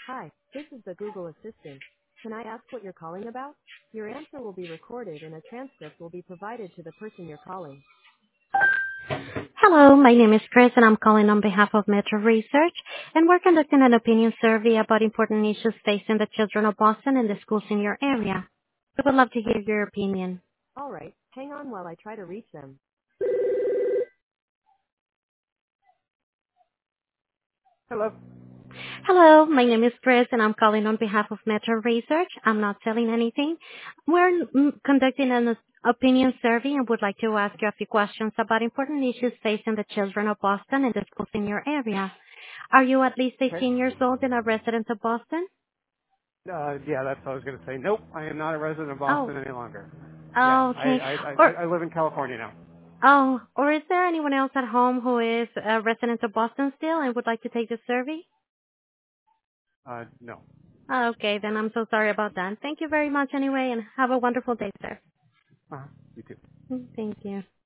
Hi, this is the Google Assistant. Can I ask what you're calling about? Your answer will be recorded and a transcript will be provided to the person you're calling. Hello, my name is Chris, and I'm calling on behalf of Metro Research, and we're conducting an opinion survey about important issues facing the children of Boston and the schools in your area. We would love to hear your opinion. All right, hang on while I try to reach them. Hello. Hello, my name is Chris, and I'm calling on behalf of Metro Research. I'm not selling anything. We're conducting an opinion survey and would like to ask you a few questions about important issues facing the children of Boston and the schools in your area. Are you at least Okay. 18 years old and a resident of Boston? Yeah, that's what I was going to say. Nope, I am not a resident of Oh, Boston any longer. Yeah, okay. I live in California now. Or is there anyone else at home who is a resident of Boston still and would like to take the survey? No. Okay, then I'm so sorry about that. Thank you very much anyway, and have a wonderful day, sir. You too. Thank you.